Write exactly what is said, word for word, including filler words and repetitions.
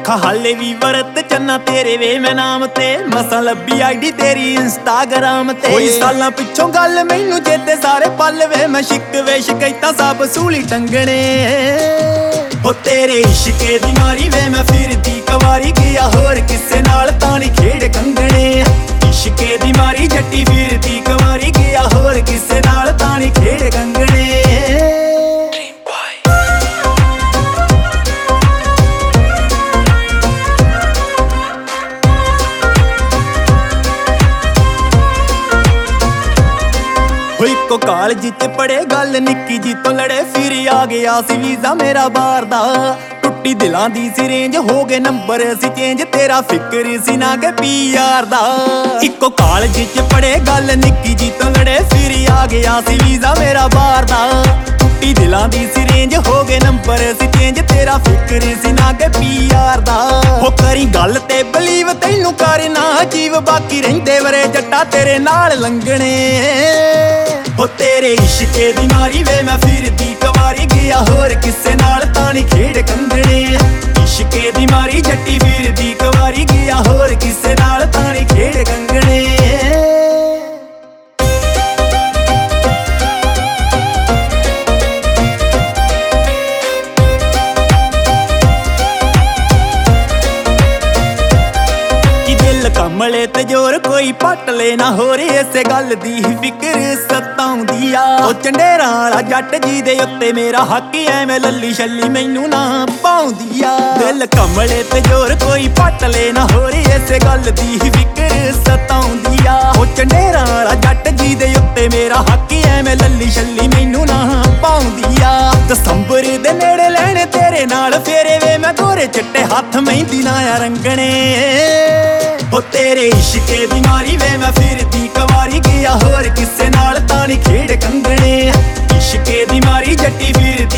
ਰੱਖਾ ਹਾਲੇ ਵੀ ਵਰਤ ਚੰਨਾ ਤੇਰੇ ਵੇ ਮੈਂ ਨਾਮ ਤੇ ਮਸਾਂ ਲੱਭੀ ਆਈਡੀ ਤੇਰੀ ਇੰਸਟਾਗ੍ਰਾਮ ਤੇ ਕੋਈ ਸਾਲਾਂ ਪਿੱਛੋਂ ਗੱਲ ਮੈਨੂੰ ਚੇਤੇ ਸਾਰੇ ਪਲ ਵੇ ਮੈਂ ਸ਼ਿਕਵੇ ਸ਼ਿਕਾਇਤਾਂ ਸਭ ਸੂਲੀ ਟੰਗਣੇ ਹੋ ਤੇਰੇ ਇਸ਼ਕੇ ਦੀ ਮਾਰੀ ਵੇ ਮੈਂ ਫਿਰਦੀ ਕਵਾਰੀ ਗਿਆ ਹੋਰ ਕਿਸੇ ਨਾਲ ਤਾਂ ਨਹੀਂ ਖੇਡ ਕੰਗਣੇ ਇਸ਼ਕੇ ਦੀ ਮਾਰੀ ਜੱਟੀ ਫਿਰਦੀ ਕਵਾਰੀ ਗਿਆ ਹੋਰ ਕਿਸੇ ਨਾਲ ਤਾਂ ਨਹੀਂ ਖੇਡ ਕੰਗਣੇ ਇੱਕੋ ਕਾਲਜ ਚ ਪੜੇ ਗੱਲ ਨਿੱਕੀ ਜੀ ਤੋਂ ਲੜੇ ਫਿਰ ਆ ਗਿਆ ਸੀ ਵੀਜ਼ਾ ਮੇਰਾ ਬਾਹਰ ਦਾ ਟੁੱਟੀ ਦਿਲਾਂ ਦੀ ਸੀ ਰੇਂਜ ਹੋ ਗਏ ਨੰਬਰ ਸੀ ਚੇਂਜ ਤੇਰਾ ਫਿਕਰ ਸੀ ਨਾ ਕਿ ਪੀਆਰ ਦਾ ਇੱਕੋ ਕਾਲਜ ਚ ਪੜੇ ਗੱਲ ਨਿੱਕੀ ਜੀ ਤੋਂ ਲੜੇ ਫਿਰ ਆ ਗਿਆ ਸੀ ਵੀਜ਼ਾ ਮੇਰਾ ਬਾਹਰ ਦਾ ਟੁੱਟੀ ਦਿਲਾਂ ਦੀ ਸੀ ਰੇਂਜ ਹੋ ਗਏ ਨੰਬਰ ਸੀ ਚੇਂਜ ਤੇਰਾ ਫਿਕਰ ਸੀ ਨਾ ਕਿ ਪੀਆਰ ਦਾ ਹੋ ਕਰੀ ਗੱਲ ਤੇ ਬਲੀਵ ਤੈਨੂੰ ਕਰ ਨਾ ਜੀਵ ਬਾਕੀ ਰਹਿੰਦੇ ਵਰੇ ਜੱਟਾ ਤੇਰੇ ਨਾਲ ਲੰਘਣੇ ਹੋ ਤੇਰੇ ਇਸ਼ਕੇ ਦੀ ਮਾਰੀ ਵੇ ਮੈਂ ਫਿਰਦੀ ਕਵਾਰੀ ਗਿਆ ਹੋਰ ਕਿਸੇ ਨਾਲ ਤਾਂ ਨਹੀਂ ਖੇਡ ਕੰਗਣੇ ਇਸ਼ਕੇ ਦੀ ਮਾਰੀ ਜੱਟੀ ਫਿਰਦੀ ਕਵਾਰੀ ਗਿਆ ਹੋਰ ਕਿਸੇ ਨਾਲ ਤਾਂ ਨਹੀਂ ਖੇਡ ਕੰਗਣੇ ਕਮਲੇ ਤੇ ਜੋਰ ਕੋਈ ਪੱਟ ਲੈ ਨਾ ਹੋ ਰਹੀ ਇਸੇ ਗੱਲ ਦੀ ਹੀ ਫਿਕਰ ਸਤਾਉਂਦੀ ਆ ਉਹ ਚੰਡੇਰਾਂ ਵਾਲਾ ਜੱਟ ਜੀ ਦੇ ਉੱਤੇ ਮੇਰਾ ਹੱਕ ਐਵੇਂ ਲੱਲੀ ਛੱਲੀ ਮੈਨੂੰ ਨਾ ਪਾਉਂਦੀ ਆ ਦਿਲ ਕਮਲੇ ਤੇ ਜੋਰ ਕੋਈ ਪੱਟ ਲੈ ਨਾ ਹੋ ਰਹੀ ਇਸੇ ਗੱਲ ਦੀ ਹੀ ਫਿਕਰ ਸਤਾਉਂਦੀ ਆ ਉਹ ਚੰਡੇਰਾਂ ਵਾਲਾ ਜੱਟ ਜੀ ਦੇ ਉੱਤੇ ਮੇਰਾ ਹੱਕ ਐਵੇਂ ਲੱਲੀ ਛੱਲੀ ਮੈਨੂੰ ਨਾ ਪਾਉਂਦੀ ਆ ਦਸੰਬਰ ਦੇ ਨੇੜੇ ਲੈਣੇ ਤੇਰੇ ਨਾਲ ਫੇਰੇ ਵੇ ਮੈਂ ਗੋਰੇ ਚਿੱਟੇ ਹੱਥ ਮਹਿੰਦੀ ਨਾ ਆ ਰੰਗਣੇ ਹੋ ਤੇਰੇ ਇਸ਼ਕੇ ਦੀ ਮਾਰੀ ਵੇ ਮੈਂ ਫਿਰਦੀ ਕਵਾਰੀ ਗਿਆ ਹੋਰ ਕਿਸੇ ਨਾਲ ਤਾਂ ਨਹੀਂ ਖੇਡ ਕੰਗਣੇ ਇਸ਼ਕੇ ਦੀ ਮਾਰੀ ਜੱਟੀ ਫਿਰ